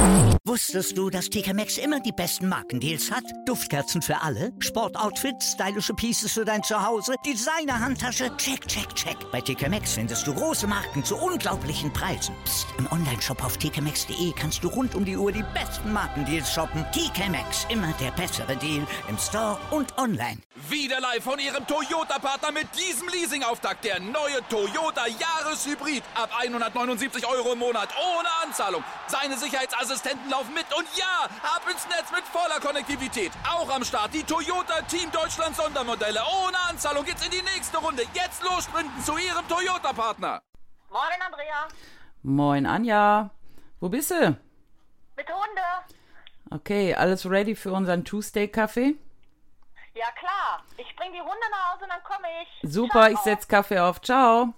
Wusstest du, dass TK Maxx immer die besten Markendeals hat? Duftkerzen für alle, Sportoutfits, stylische Pieces für dein Zuhause, Designer-Handtasche, check, check, check. Bei TK Maxx findest du große Marken zu unglaublichen Preisen. Psst. Im Onlineshop auf tkmaxx.de kannst du rund um die Uhr die besten Markendeals shoppen. TK Maxx, immer der bessere Deal im Store und online. Wieder live von Ihrem Toyota-Partner mit diesem Leasing-Auftakt. Der neue Toyota Jahreshybrid. Ab 179 € im Monat. Ohne Anzahlung. Seine Sicherheitsassistenten laufen mit. Und ja, ab ins Netz mit voller Konnektivität. Auch am Start die Toyota Team Deutschland Sondermodelle. Ohne Anzahlung geht's in die nächste Runde. Jetzt los sprinten zu Ihrem Toyota-Partner. Moin, Andrea. Moin, Anja. Wo bist du? Mit Hunde. Okay, alles ready für unseren Tuesday-Kaffee? Ja, klar. Ich bring die Hunde nach Hause und dann komme ich. Super, Ciao. ich setz Kaffee auf. Ciao.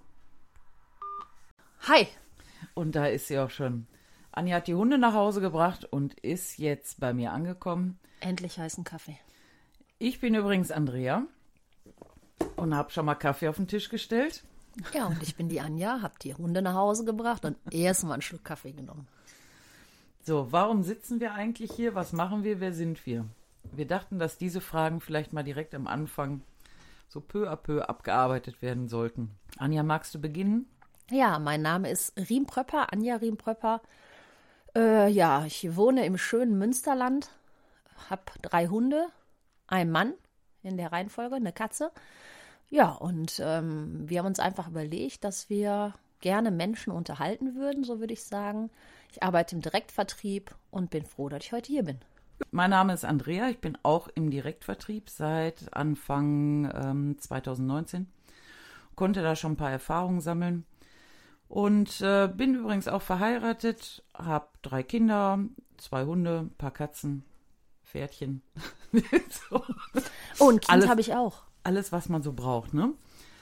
Hi. Und da ist sie auch schon. Anja hat die Hunde nach Hause gebracht und ist jetzt bei mir angekommen. Endlich heißen Kaffee. Ich bin übrigens Andrea und habe schon mal Kaffee auf den Tisch gestellt. Ja, und ich bin die Anja, hab die Hunde nach Hause gebracht und erst mal einen Schluck Kaffee genommen. So, warum sitzen wir eigentlich hier? Was machen wir? Wer sind wir? Wir dachten, dass diese Fragen vielleicht mal direkt am Anfang so peu à peu abgearbeitet werden sollten. Anja, magst du beginnen? Ja, mein Name ist Riempröpper, Anja Riempröpper. Ja, ich wohne im schönen Münsterland, habe 3 Hunde, einen Mann in der Reihenfolge, eine Katze. Ja, und wir haben uns einfach überlegt, dass wir gerne Menschen unterhalten würden, so würde ich sagen. Ich arbeite im Direktvertrieb und bin froh, dass ich heute hier bin. Mein Name ist Andrea, ich bin auch im Direktvertrieb seit Anfang 2019. Konnte da schon ein paar Erfahrungen sammeln und bin übrigens auch verheiratet, habe 3 Kinder, 2 Hunde, ein paar Katzen, Pferdchen. So. Oh, ein Kind habe ich auch. Alles, was man so braucht, ne?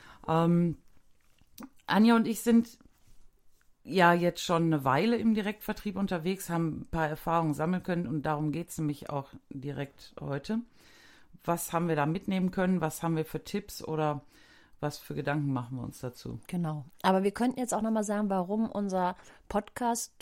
Anja und ich sind ja jetzt schon eine Weile im Direktvertrieb unterwegs, haben ein paar Erfahrungen sammeln können und darum geht es nämlich auch direkt heute. Was haben wir da mitnehmen können? Was haben wir für Tipps oder was für Gedanken machen wir uns dazu? Genau. Aber wir könnten jetzt auch nochmal sagen, warum unser Podcast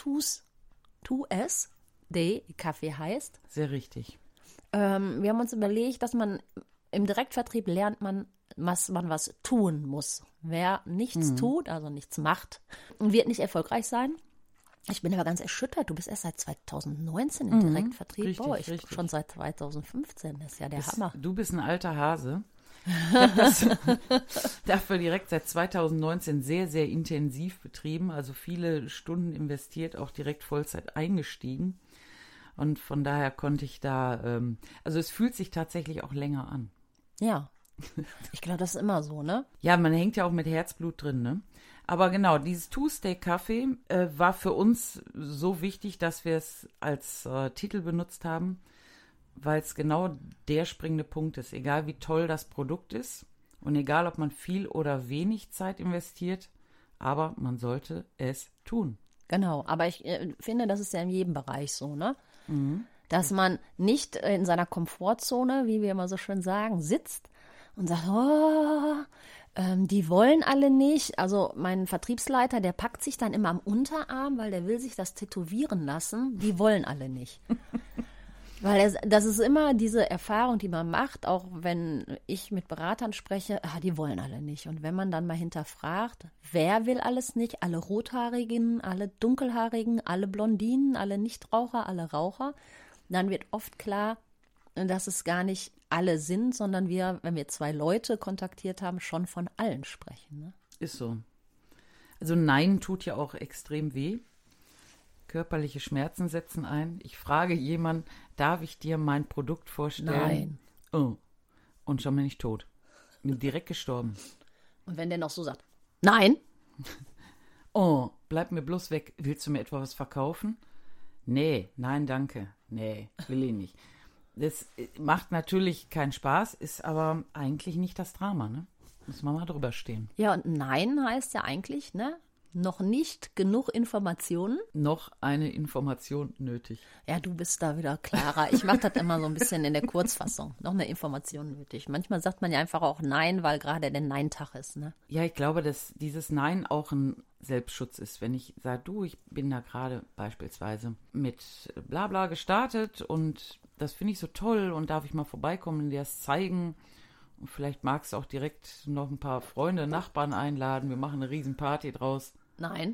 Kaffee heißt. Sehr richtig. Wir haben uns überlegt, dass man im Direktvertrieb lernt, was man was tun muss. Wer nichts tut, also nichts macht, wird nicht erfolgreich sein. Ich bin aber ganz erschüttert. Du bist erst seit 2019 im Direktvertrieb. Richtig, Boah, ich richtig. schon seit 2015. Das ist ja der Hammer. Du bist ein alter Hase. Ich habe das dafür direkt seit 2019 sehr, sehr intensiv betrieben. Also viele Stunden investiert, auch direkt Vollzeit eingestiegen. Und von daher konnte ich da, also es fühlt sich tatsächlich auch länger an. Ja, ich glaube, das ist immer so, ne? Ja, man hängt ja auch mit Herzblut drin, ne? Aber genau, dieses Tuesday-Kaffee war für uns so wichtig, dass wir es als Titel benutzt haben, weil es genau der springende Punkt ist. Egal wie toll das Produkt ist und egal, ob man viel oder wenig Zeit investiert, aber man sollte es tun. Genau, aber ich finde, das ist ja in jedem Bereich so, ne? Dass man nicht in seiner Komfortzone, wie wir immer so schön sagen, sitzt und sagt, die wollen alle nicht. Also mein Vertriebsleiter, der packt sich dann immer am Unterarm, weil der will sich das tätowieren lassen. Die wollen alle nicht. Weil das ist immer diese Erfahrung, die man macht, auch wenn ich mit Beratern spreche, die wollen alle nicht. Und wenn man dann mal hinterfragt, wer will alles nicht? Alle Rothaarigen, alle Dunkelhaarigen, alle Blondinen, alle Nichtraucher, alle Raucher, dann wird oft klar, dass es gar nicht alle sind, sondern wir, wenn wir 2 Leute kontaktiert haben, schon von allen sprechen. Ne? Ist so. Also Nein tut ja auch extrem weh. Körperliche Schmerzen setzen ein. Ich frage jemanden, darf ich dir mein Produkt vorstellen? Nein. Oh. Und schon bin ich tot. Bin direkt gestorben. Und wenn der noch so sagt, nein. Oh, bleib mir bloß weg. Willst du mir etwa was verkaufen? Nee, nein, danke. Nee, will ich nicht. Das macht natürlich keinen Spaß, ist aber eigentlich nicht das Drama, ne? Muss man mal drüber stehen. Ja, und nein heißt ja eigentlich, ne? Noch nicht genug Informationen? Noch eine Information nötig. Ja, du bist da wieder klarer. Ich mache das immer so ein bisschen in der Kurzfassung. Noch eine Information nötig. Manchmal sagt man ja einfach auch Nein, weil gerade der Nein-Tag ist, ne? Ja, ich glaube, dass dieses Nein auch ein Selbstschutz ist. Wenn ich sage, du, ich bin da gerade beispielsweise mit Blabla gestartet und das finde ich so toll und darf ich mal vorbeikommen und dir das zeigen. Und vielleicht magst du auch direkt noch ein paar Freunde, Nachbarn einladen. Wir machen eine Riesenparty draus. Nein.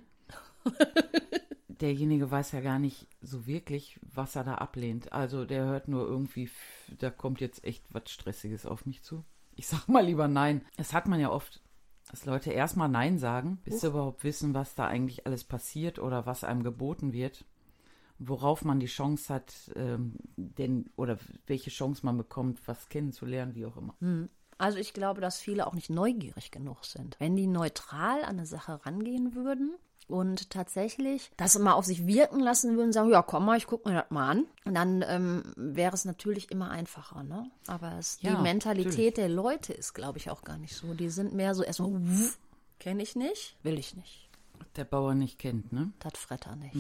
Derjenige weiß ja gar nicht so wirklich, was er da ablehnt. Also der hört nur irgendwie, da kommt jetzt echt was Stressiges auf mich zu. Ich sag mal lieber Nein. Das hat man ja oft, dass Leute erstmal Nein sagen, bis sie überhaupt wissen, was da eigentlich alles passiert oder was einem geboten wird. Worauf man die Chance hat, oder welche Chance man bekommt, was kennenzulernen, wie auch immer. Also ich glaube, dass viele auch nicht neugierig genug sind. Wenn die neutral an eine Sache rangehen würden und tatsächlich das mal auf sich wirken lassen würden, sagen, ja, komm mal, ich gucke mir das mal an. Und dann wäre es natürlich immer einfacher, ne? Aber die Mentalität der Leute ist, glaube ich, auch gar nicht so. Die sind mehr so erstmal, kenne ich nicht, will ich nicht. Der Bauer nicht kennt, ne? Das Fretter nicht.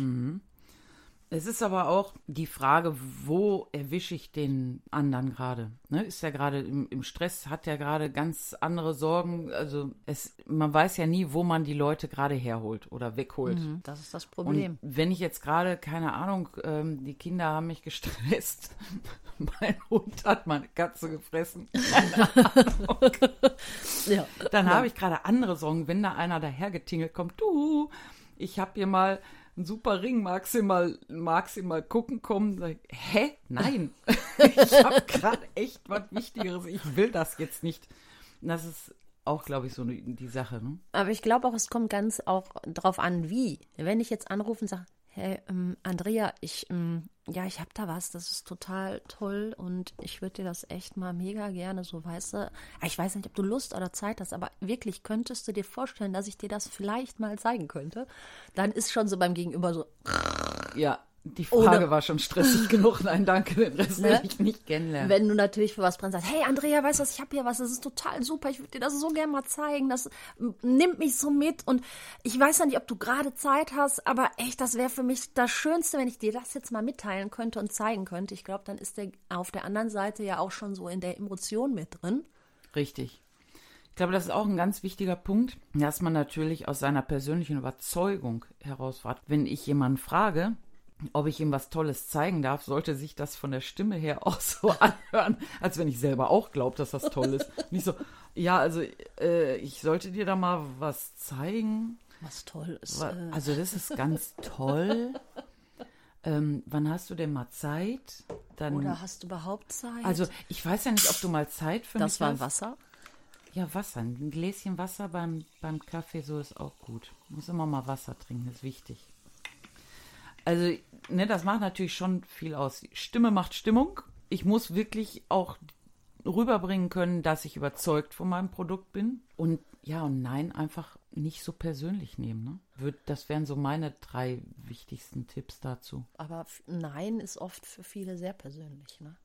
Es ist aber auch die Frage, wo erwische ich den anderen gerade? Ne? Ist er gerade im Stress, hat er gerade ganz andere Sorgen? Also man weiß ja nie, wo man die Leute gerade herholt oder wegholt. Das ist das Problem. Und wenn ich jetzt gerade, keine Ahnung, die Kinder haben mich gestresst, mein Hund hat meine Katze gefressen, keine Ahnung. Ja. Dann habe ich gerade andere Sorgen, wenn da einer dahergetingelt kommt, du, ich habe hier mal ein super Ring, magst du mal gucken kommen? Sag ich, hä? Nein. Ich habe gerade echt was Wichtigeres. Ich will das jetzt nicht. Und das ist auch, glaube ich, so die Sache. Ne? Aber ich glaube auch, es kommt ganz auch drauf an, wie. Wenn ich jetzt anrufe und sage, hey, Andrea, ich habe da was, das ist total toll und ich würde dir das echt mal mega gerne, so, weißt du, ich weiß nicht, ob du Lust oder Zeit hast, aber wirklich könntest du dir vorstellen, dass ich dir das vielleicht mal zeigen könnte, dann ist schon so beim Gegenüber so. Ja, die Frage war schon stressig genug. Nein, danke, den Rest will ich nicht kennenlernen. Wenn du natürlich für was brennst, sagst, hey Andrea, weißt du was, ich habe hier was, das ist total super, ich würde dir das so gerne mal zeigen, das nimmt mich so mit und ich weiß ja nicht, ob du gerade Zeit hast, aber echt, das wäre für mich das Schönste, wenn ich dir das jetzt mal mitteilen könnte und zeigen könnte. Ich glaube, dann ist der auf der anderen Seite ja auch schon so in der Emotion mit drin. Richtig. Ich glaube, das ist auch ein ganz wichtiger Punkt, dass man natürlich aus seiner persönlichen Überzeugung herausfragt. Wenn ich jemanden frage, ob ich ihm was Tolles zeigen darf, sollte sich das von der Stimme her auch so anhören, als wenn ich selber auch glaube, dass das toll ist. Nicht so, ja, also ich sollte dir da mal was zeigen. Was toll ist. Also das ist ganz toll. Wann hast du denn mal Zeit? Dann, oder hast du überhaupt Zeit? Also ich weiß ja nicht, ob du mal Zeit für mich hast. Das war Wasser? Ja, Wasser. Ein Gläschen Wasser beim Kaffee, so ist auch gut. Muss immer mal Wasser trinken, ist wichtig. Also, ne, das macht natürlich schon viel aus. Stimme macht Stimmung. Ich muss wirklich auch rüberbringen können, dass ich überzeugt von meinem Produkt bin. Und ja, und Nein einfach nicht so persönlich nehmen. Ne? Das wären so meine 3 wichtigsten Tipps dazu. Aber Nein ist oft für viele sehr persönlich, ne?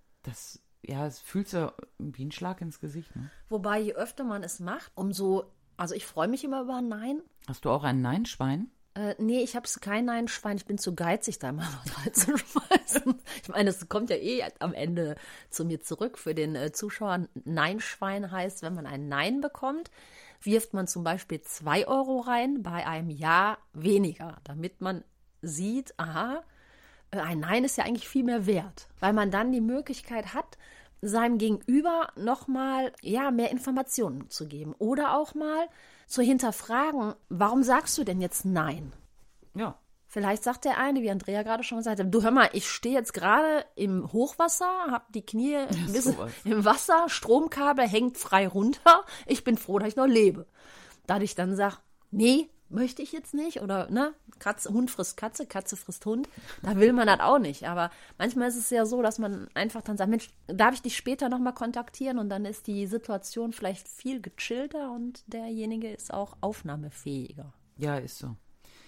Es fühlt sich wie ein Schlag ins Gesicht. Ne? Wobei, je öfter man es macht, also ich freue mich immer über ein Nein. Hast du auch ein Nein-Schwein? Nee, ich habe kein Nein-Schwein. Ich bin zu geizig, da mal was reinzuschmeißen. Ich meine, es kommt ja am Ende zu mir zurück. Für den Zuschauer, Nein-Schwein heißt, wenn man ein Nein bekommt, wirft man zum Beispiel 2 Euro rein, bei einem Ja weniger, damit man sieht, aha, ein Nein ist ja eigentlich viel mehr wert, weil man dann die Möglichkeit hat, seinem Gegenüber nochmal mehr Informationen zu geben oder auch mal zu hinterfragen, warum sagst du denn jetzt Nein? Ja. Vielleicht sagt der eine, wie Andrea gerade schon gesagt hat, du hör mal, ich stehe jetzt gerade im Hochwasser, habe die Knie ein bisschen im Wasser, Stromkabel hängt frei runter, ich bin froh, dass ich noch lebe. Da ich dann sage, nee, möchte ich jetzt nicht oder ne, Hund frisst Katze, Katze frisst Hund, da will man das auch nicht. Aber manchmal ist es ja so, dass man einfach dann sagt, Mensch, darf ich dich später nochmal kontaktieren und dann ist die Situation vielleicht viel gechillter und derjenige ist auch aufnahmefähiger. Ja, ist so.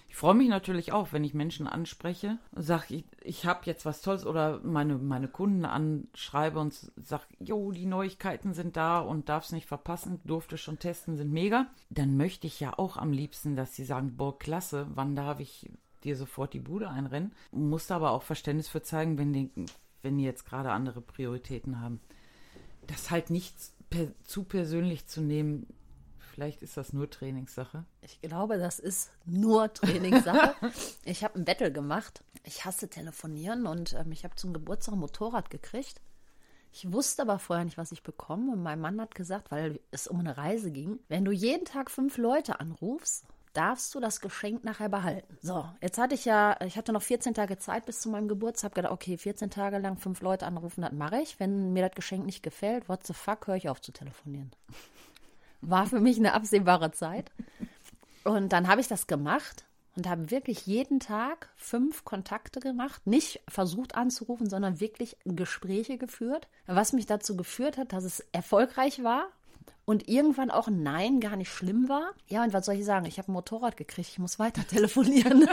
Ich freue mich natürlich auch, wenn ich Menschen anspreche und sage, ich habe jetzt was Tolles oder meine Kunden anschreibe und sage, jo, die Neuigkeiten sind da und darf es nicht verpassen, durfte schon testen, sind mega. Dann möchte ich ja auch am liebsten, dass sie sagen, boah, klasse, wann darf ich dir sofort die Bude einrennen? Muss aber auch Verständnis für zeigen, wenn die jetzt gerade andere Prioritäten haben. Das halt nicht zu persönlich zu nehmen. Vielleicht ist das nur Trainingssache. Ich glaube, das ist nur Trainingssache. Ich habe ein Battle gemacht. Ich hasse telefonieren und ich habe zum Geburtstag ein Motorrad gekriegt. Ich wusste aber vorher nicht, was ich bekomme. Und mein Mann hat gesagt, weil es um eine Reise ging, wenn du jeden Tag 5 Leute anrufst, darfst du das Geschenk nachher behalten. So, jetzt hatte ich hatte noch 14 Tage Zeit bis zu meinem Geburtstag. Habe gedacht, okay, 14 Tage lang 5 Leute anrufen, das mache ich. Wenn mir das Geschenk nicht gefällt, what the fuck, höre ich auf zu telefonieren. War für mich eine absehbare Zeit. Und dann habe ich das gemacht und habe wirklich jeden Tag 5 Kontakte gemacht. Nicht versucht anzurufen, sondern wirklich Gespräche geführt. Was mich dazu geführt hat, dass es erfolgreich war und irgendwann auch ein Nein gar nicht schlimm war. Ja, und was soll ich sagen? Ich habe ein Motorrad gekriegt, ich muss weiter telefonieren.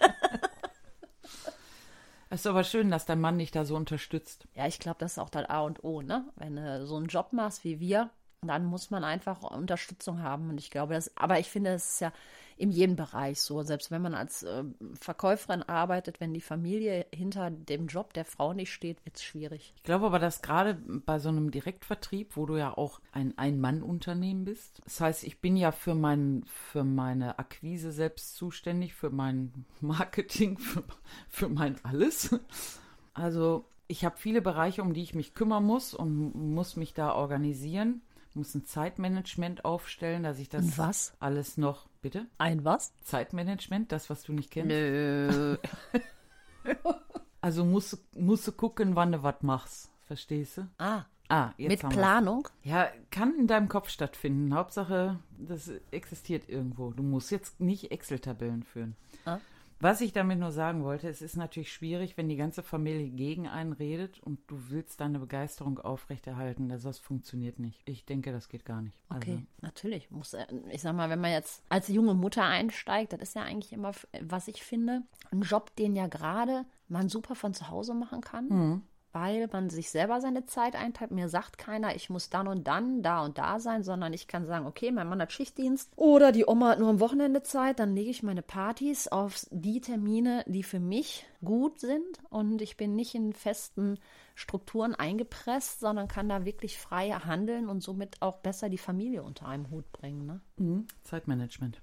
Es ist aber schön, dass dein Mann dich da so unterstützt. Ja, ich glaube, das ist auch das A und O, ne? Wenn du so einen Job machst wie wir, dann muss man einfach Unterstützung haben. Und ich glaube, aber ich finde, es ist ja in jedem Bereich so. Selbst wenn man als Verkäuferin arbeitet, wenn die Familie hinter dem Job der Frau nicht steht, wird es schwierig. Ich glaube aber, dass gerade bei so einem Direktvertrieb, wo du ja auch ein Ein-Mann-Unternehmen bist, das heißt, ich bin ja für meine Akquise selbst zuständig, für mein Marketing, für mein alles. Also ich habe viele Bereiche, um die ich mich kümmern muss und muss mich da organisieren. Muss ein Zeitmanagement aufstellen, dass ich das was? Alles noch, bitte? Ein was? Zeitmanagement, das, was du nicht kennst? Nö. Also musst du gucken, wann du was machst, verstehst du? Jetzt mit haben wir's. Planung? Ja, kann in deinem Kopf stattfinden. Hauptsache, das existiert irgendwo. Du musst jetzt nicht Excel-Tabellen führen. Was ich damit nur sagen wollte, es ist natürlich schwierig, wenn die ganze Familie gegen einen redet und du willst deine Begeisterung aufrechterhalten. Das funktioniert nicht. Ich denke, das geht gar nicht. Okay, natürlich. Ich sag mal, wenn man jetzt als junge Mutter einsteigt, das ist ja eigentlich immer, was ich finde, ein Job, den ja gerade man super von zu Hause machen kann. Weil man sich selber seine Zeit einteilt. Mir sagt keiner, ich muss dann und dann, da und da sein, sondern ich kann sagen, okay, mein Mann hat Schichtdienst oder die Oma hat nur am Wochenende Zeit, dann lege ich meine Partys auf die Termine, die für mich gut sind und ich bin nicht in festen Strukturen eingepresst, sondern kann da wirklich frei handeln und somit auch besser die Familie unter einem Hut bringen. Ne? Zeitmanagement.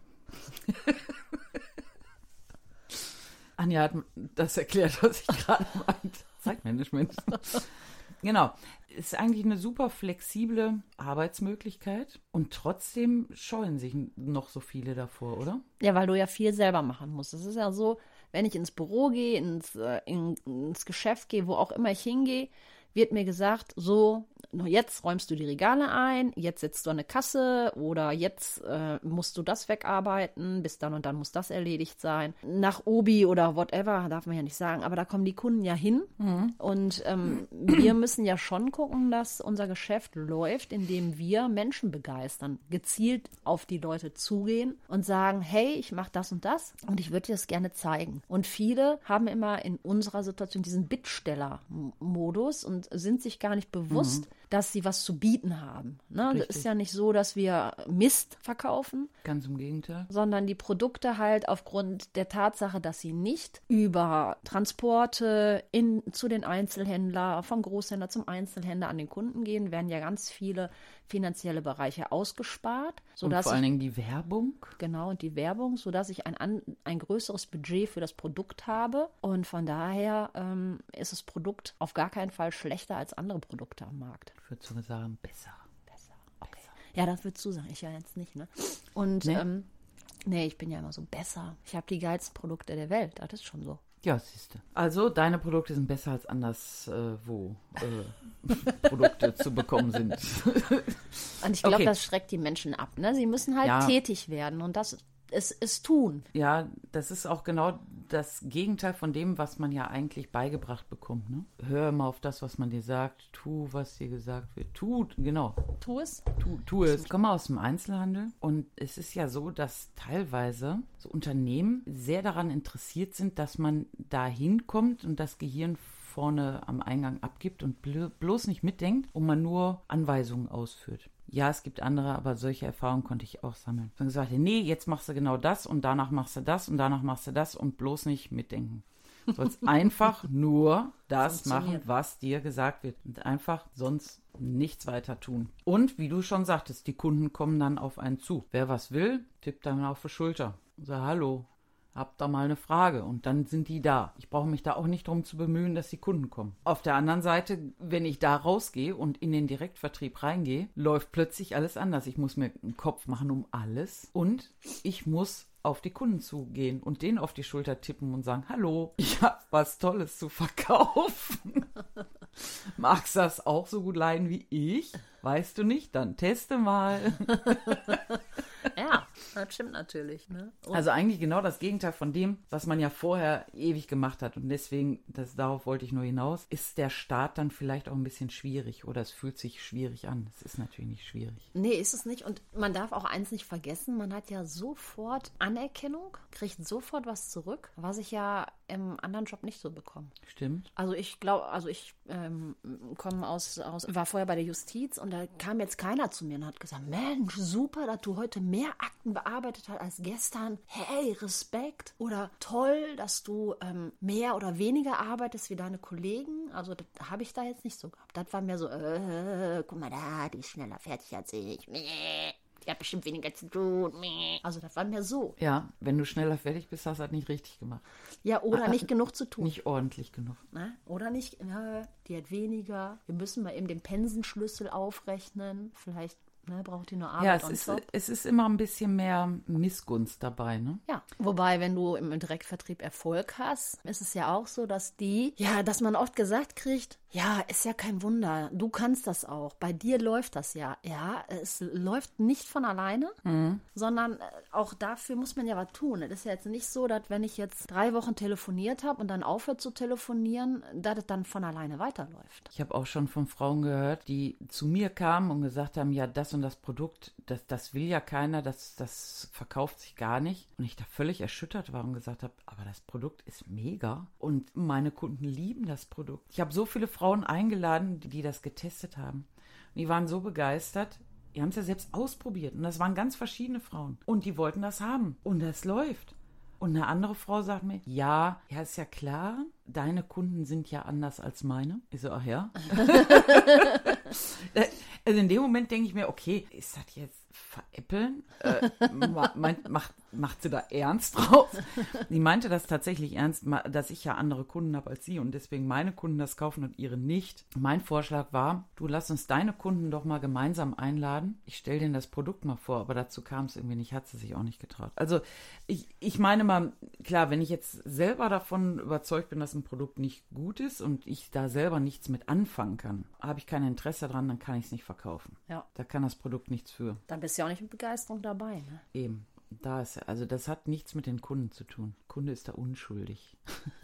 Anja hat das erklärt, was ich gerade meinte. Zeitmanagement. Genau. Ist eigentlich eine super flexible Arbeitsmöglichkeit und trotzdem scheuen sich noch so viele davor, oder? Ja, weil du ja viel selber machen musst. Es ist ja so, wenn ich ins Büro gehe, ins Geschäft gehe, wo auch immer ich hingehe, wird mir gesagt, so, jetzt räumst du die Regale ein, jetzt setzt du an eine Kasse oder jetzt musst du das wegarbeiten, bis dann und dann muss das erledigt sein. Nach Obi oder whatever, darf man ja nicht sagen, aber da kommen die Kunden ja hin und wir müssen ja schon gucken, dass unser Geschäft läuft, indem wir Menschen begeistern, gezielt auf die Leute zugehen und sagen, hey, ich mache das und ich würde dir das gerne zeigen. Und viele haben immer in unserer Situation diesen Bittsteller-Modus und sind sich gar nicht bewusst, dass sie was zu bieten haben. Ne? Das ist ja nicht so, dass wir Mist verkaufen. Ganz im Gegenteil. Sondern die Produkte halt aufgrund der Tatsache, dass sie nicht über Transporte zu den Einzelhändlern, vom Großhändler zum Einzelhändler an den Kunden gehen, werden ja ganz viele finanzielle Bereiche ausgespart. Und vor allen Dingen die Werbung. Genau, und die Werbung, sodass ich ein größeres Budget für das Produkt habe. Und von daher ist das Produkt auf gar keinen Fall schlechter als andere Produkte am Markt. Ich würde sogar sagen, besser. Okay. Ja, das würdest du sagen, ich ja jetzt nicht, ne? Und nee, ich bin ja immer so besser. Ich habe die geilsten Produkte der Welt, das ist schon so. Ja, siehst du. Also, deine Produkte sind besser als anderswo Produkte zu bekommen sind. Und ich glaube, das schreckt die Menschen ab, ne? Sie müssen halt tätig werden und das ist tun. Ja, das ist auch genau das Gegenteil von dem, was man ja eigentlich beigebracht bekommt. Ne? Hör immer auf das, was man dir sagt. Tu, was dir gesagt wird. Genau. Tu es. Tu es. Ich komme aus dem Einzelhandel und es ist ja so, dass teilweise so Unternehmen sehr daran interessiert sind, dass man da hinkommt und das Gehirn vorne am Eingang abgibt und bloß nicht mitdenkt und man nur Anweisungen ausführt. Ja, es gibt andere, aber solche Erfahrungen konnte ich auch sammeln. Dann gesagt, nee, jetzt machst du genau das und danach machst du das und danach machst du das und bloß nicht mitdenken. Du sollst einfach nur das machen, was dir gesagt wird und einfach sonst nichts weiter tun. Und wie du schon sagtest, die Kunden kommen dann auf einen zu. Wer was will, tippt dann auf die Schulter und sagt, hallo, hab da mal eine Frage und dann sind die da. Ich brauche mich da auch nicht drum zu bemühen, dass die Kunden kommen. Auf der anderen Seite, wenn ich da rausgehe und in den Direktvertrieb reingehe, läuft plötzlich alles anders. Ich muss mir einen Kopf machen um alles und ich muss auf die Kunden zugehen und denen auf die Schulter tippen und sagen, hallo, ich habe was Tolles zu verkaufen. Magst du das auch so gut leiden wie ich? Weißt du nicht? Dann teste mal. Ja, das stimmt natürlich. Ne? Also eigentlich genau das Gegenteil von dem, was man ja vorher ewig gemacht hat. Und deswegen, darauf wollte ich nur hinaus, ist der Start dann vielleicht auch ein bisschen schwierig oder es fühlt sich schwierig an. Es ist natürlich nicht schwierig. Nee, ist es nicht. Und man darf auch eins nicht vergessen, man hat ja sofort Anerkennung, kriegt sofort was zurück, was ich ja im anderen Job nicht so bekomme. Stimmt. Also ich glaube, ich komme war vorher bei der Justiz und da kam jetzt keiner zu mir und hat gesagt, Mensch, super, dass du heute mehr Akten bearbeitet hast als gestern. Hey, Respekt. Oder toll, dass du mehr oder weniger arbeitest wie deine Kollegen. Also das habe ich da jetzt nicht so gehabt. Das war mehr so, guck mal da, die ist schneller fertig als ich. Die hat bestimmt weniger zu tun. Also das war mir so. Ja, wenn du schneller fertig bist, hast du das nicht richtig gemacht. Ja, oder nicht genug zu tun. Nicht ordentlich genug. Na? Oder nicht, die hat weniger. Wir müssen mal eben den Pensenschlüssel aufrechnen. Vielleicht braucht die nur Arbeit ja, es ist immer ein bisschen mehr Missgunst dabei, ne? Ja, wobei, wenn du im Direktvertrieb Erfolg hast, ist es ja auch so, dass man oft gesagt kriegt, ja, ist ja kein Wunder, du kannst das auch, bei dir läuft das ja. Ja, es läuft nicht von alleine, sondern auch dafür muss man ja was tun. Es ist ja jetzt nicht so, dass wenn ich jetzt 3 Wochen telefoniert habe und dann aufhört zu telefonieren, dass es dann von alleine weiterläuft. Ich habe auch schon von Frauen gehört, die zu mir kamen und gesagt haben, ja, das und das Produkt, das will ja keiner, das verkauft sich gar nicht. Und ich da völlig erschüttert war und gesagt habe, aber das Produkt ist mega und meine Kunden lieben das Produkt. Ich habe so viele Frauen eingeladen, die das getestet haben. Und die waren so begeistert, die haben es ja selbst ausprobiert. Und das waren ganz verschiedene Frauen. Und die wollten das haben. Und das läuft. Und eine andere Frau sagt mir, ja, ist ja klar, deine Kunden sind ja anders als meine. Ich so, ach ja. Also in dem Moment denke ich mir, okay, ist das jetzt veräppeln? Macht sie da ernst drauf? Sie meinte das tatsächlich ernst, dass ich ja andere Kunden habe als sie und deswegen meine Kunden das kaufen und ihre nicht. Mein Vorschlag war, du lass uns deine Kunden doch mal gemeinsam einladen. Ich stelle denen das Produkt mal vor, aber dazu kam es irgendwie nicht, hat sie sich auch nicht getraut. Also ich meine mal, klar, wenn ich jetzt selber davon überzeugt bin, dass ein Produkt nicht gut ist und ich da selber nichts mit anfangen kann, habe ich kein Interesse dran, dann kann ich es nicht verkaufen. Ja. Da kann das Produkt nichts für. Dann bist du ja auch nicht mit Begeisterung dabei, ne? Eben. Also das hat nichts mit den Kunden zu tun. Kunde ist da unschuldig.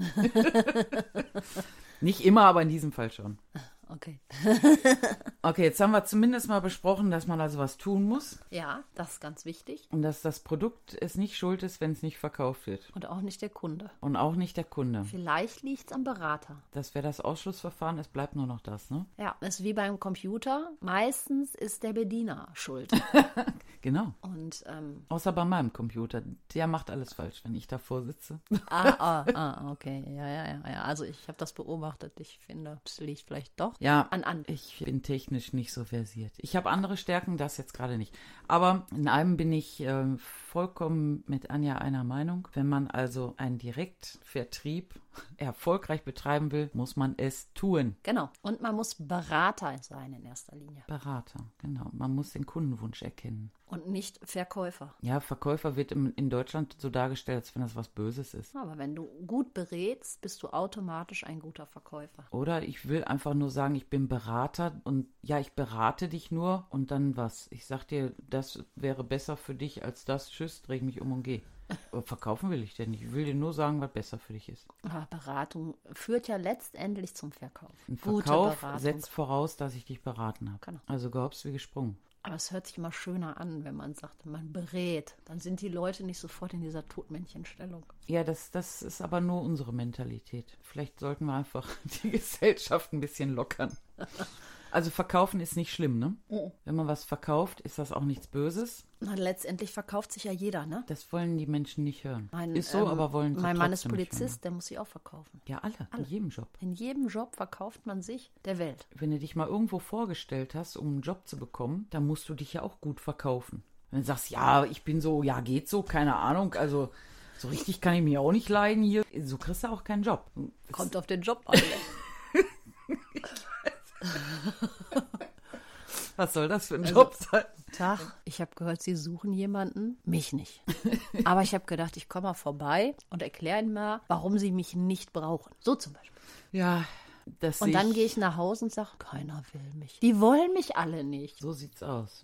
Nicht immer, aber in diesem Fall schon. Okay. Okay, jetzt haben wir zumindest mal besprochen, dass man also was tun muss. Ja, das ist ganz wichtig. Und dass das Produkt es nicht schuld ist, wenn es nicht verkauft wird. Und auch nicht der Kunde. Und auch nicht der Kunde. Vielleicht liegt es am Berater. Das wäre das Ausschlussverfahren, es bleibt nur noch das, ne? Ja, ist wie beim Computer. Meistens ist der Bediener schuld. Genau. Und, außer bei meinem Computer. Der macht alles falsch, wenn ich davor sitze. Okay. Ja. Also ich habe das beobachtet. Ich finde, es liegt vielleicht doch ja, an. Ich bin technisch nicht so versiert. Ich habe andere Stärken, das jetzt gerade nicht. Aber in einem bin ich vollkommen mit Anja einer Meinung. Wenn man also einen Direktvertrieb erfolgreich betreiben will, muss man es tun. Genau. Und man muss Berater sein in erster Linie. Berater, genau. Man muss den Kundenwunsch erkennen. Und nicht Verkäufer. Ja, Verkäufer wird in Deutschland so dargestellt, als wenn das was Böses ist. Aber wenn du gut berätst, bist du automatisch ein guter Verkäufer. Oder ich will einfach nur sagen, ich bin Berater und ja, ich berate dich nur und dann was. Ich sag dir, das wäre besser für dich als das. Tschüss, dreh mich um und geh. Aber verkaufen will ich dir nicht. Ich will dir nur sagen, was besser für dich ist. Aber Beratung führt ja letztendlich zum Verkauf. Ein Gute Verkauf Beratung. setzt voraus, dass ich dich beraten habe. Genau. Also gehopst wie gesprungen. Aber es hört sich immer schöner an, wenn man sagt, man berät. Dann sind die Leute nicht sofort in dieser Todmännchenstellung. Ja, das ist aber nur unsere Mentalität. Vielleicht sollten wir einfach die Gesellschaft ein bisschen lockern. Also verkaufen ist nicht schlimm, ne? Wenn man was verkauft, ist das auch nichts Böses. Na, letztendlich verkauft sich ja jeder, ne? Das wollen die Menschen nicht hören. Mein, ist so, aber wollen sie Mein Mann ist trotzdem nicht hören. Polizist, der muss sich auch verkaufen. Ja, alle, in jedem Job. In jedem Job verkauft man sich der Welt. Wenn du dich mal irgendwo vorgestellt hast, um einen Job zu bekommen, dann musst du dich ja auch gut verkaufen. Wenn du sagst, ja, ich bin so, ja, geht so, keine Ahnung, also so richtig kann ich mich auch nicht leiden hier. So kriegst du auch keinen Job. Kommt auf den Job an. Was soll das für ein Job sein? Tag, ich habe gehört, Sie suchen jemanden. Mich nicht. Aber ich habe gedacht, ich komme mal vorbei und erkläre Ihnen mal, warum Sie mich nicht brauchen. So zum Beispiel. Ja, das Und dann gehe ich nach Hause und sage, keiner will mich. Die wollen mich alle nicht. So sieht's aus.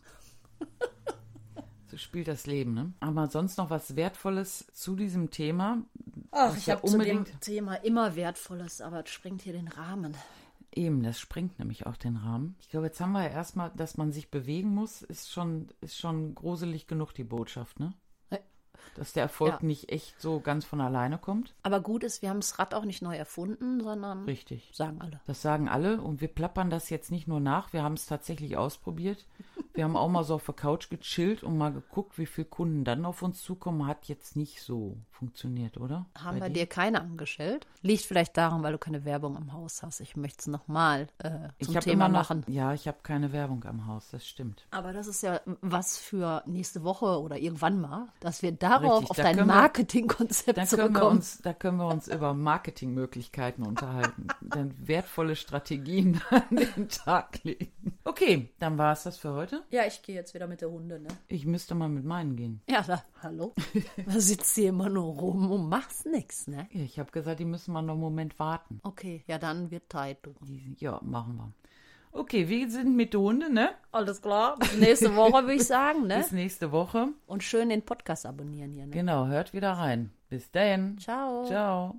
So spielt das Leben, ne? Aber sonst noch was Wertvolles zu diesem Thema? Ach, ich ja habe zu dem Thema immer Wertvolles, aber es sprengt hier den Rahmen. Eben, das sprengt nämlich auch den Rahmen. Ich glaube, jetzt haben wir ja erstmal, dass man sich bewegen muss, ist schon gruselig genug, die Botschaft, ne? Dass der Erfolg nicht echt so ganz von alleine kommt. Aber gut ist, wir haben das Rad auch nicht neu erfunden, sondern Richtig. Sagen alle. Das sagen alle und wir plappern das jetzt nicht nur nach, wir haben es tatsächlich ausprobiert. Wir haben auch mal so auf der Couch gechillt und mal geguckt, wie viele Kunden dann auf uns zukommen. Hat jetzt nicht so funktioniert, oder? Haben wir dir keine angestellt? Liegt vielleicht daran, weil du keine Werbung am Haus hast. Ich möchte es nochmal zum Thema machen. Ja, ich habe keine Werbung am Haus, das stimmt. Aber das ist ja was für nächste Woche oder irgendwann mal, dass wir darauf Richtig, auf da dein können wir- Marketingkonzept zurückkommen. Da können wir uns über Marketingmöglichkeiten unterhalten. Dann wertvolle Strategien an den Tag legen. Okay, dann war es das für heute. Ja, ich gehe jetzt wieder mit der Hunde, ne? Ich müsste mal mit meinen gehen. Ja, hallo? Da sitzt hier immer nur rum und machst nichts, ne? Ja, ich habe gesagt, die müssen mal noch einen Moment warten. Okay, ja, dann wird Zeit, du. Ja, machen wir. Okay, wir sind mit der Hunde, ne? Alles klar. Bis nächste Woche, würde ich sagen, ne? Bis nächste Woche. Und schön den Podcast abonnieren hier, ne? Genau, hört wieder rein. Bis dahin. Ciao. Ciao.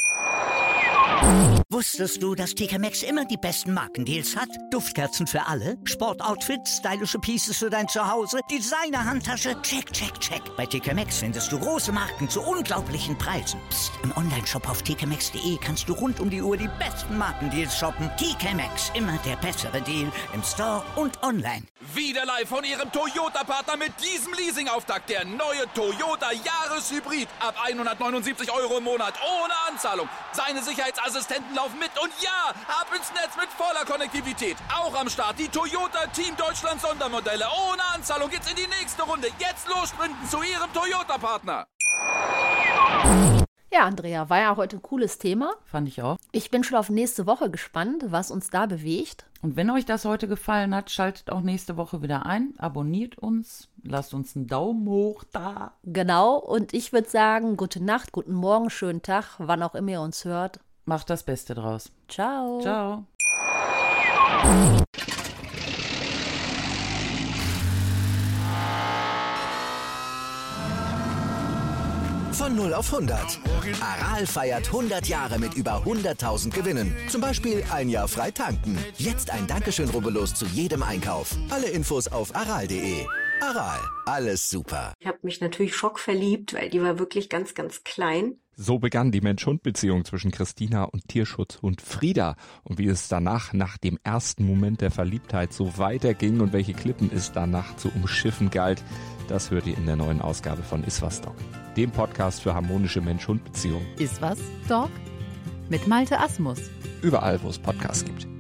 Wusstest du, dass TK Maxx immer die besten Markendeals hat? Duftkerzen für alle, Sportoutfits, stylische Pieces für dein Zuhause, Designer-Handtasche, check, check, check. Bei TK Maxx findest du große Marken zu unglaublichen Preisen. Psst. Im Onlineshop auf tkmaxx.de kannst du rund um die Uhr die besten Markendeals shoppen. TK Maxx, immer der bessere Deal im Store und online. Wieder live von Ihrem Toyota-Partner mit diesem Leasing-Auftakt. Der neue Toyota Jahreshybrid. Ab 179 € im Monat. Ohne Anzahlung. Seine Sicherheitsassistenten laufen mit. Und ja, ab ins Netz mit voller Konnektivität. Auch am Start die Toyota Team Deutschland Sondermodelle. Ohne Anzahlung geht's in die nächste Runde. Jetzt los sprinten zu Ihrem Toyota-Partner. Ja, Andrea, war ja heute ein cooles Thema. Fand ich auch. Ich bin schon auf nächste Woche gespannt, was uns da bewegt. Und wenn euch das heute gefallen hat, schaltet auch nächste Woche wieder ein. Abonniert uns. Lasst uns einen Daumen hoch da. Genau, und ich würde sagen, gute Nacht, guten Morgen, schönen Tag, wann auch immer ihr uns hört. Macht das Beste draus. Ciao. Ciao. Von 0 auf 100. Aral feiert 100 Jahre mit über 100.000 Gewinnen. Zum Beispiel ein Jahr frei tanken. Jetzt ein Dankeschön, rubbellos zu jedem Einkauf. Alle Infos auf aral.de. Aral, alles super. Ich habe mich natürlich schockverliebt, weil die war wirklich ganz, ganz klein. So begann die Mensch-Hund-Beziehung zwischen Christina und Tierschutzhund Frieda. Und wie es danach, nach dem ersten Moment der Verliebtheit, so weiterging und welche Klippen es danach zu umschiffen galt, das hört ihr in der neuen Ausgabe von Iswas Dog, dem Podcast für harmonische Mensch-Hund-Beziehungen. Iswas Dog? Mit Malte Asmus. Überall, wo es Podcasts gibt.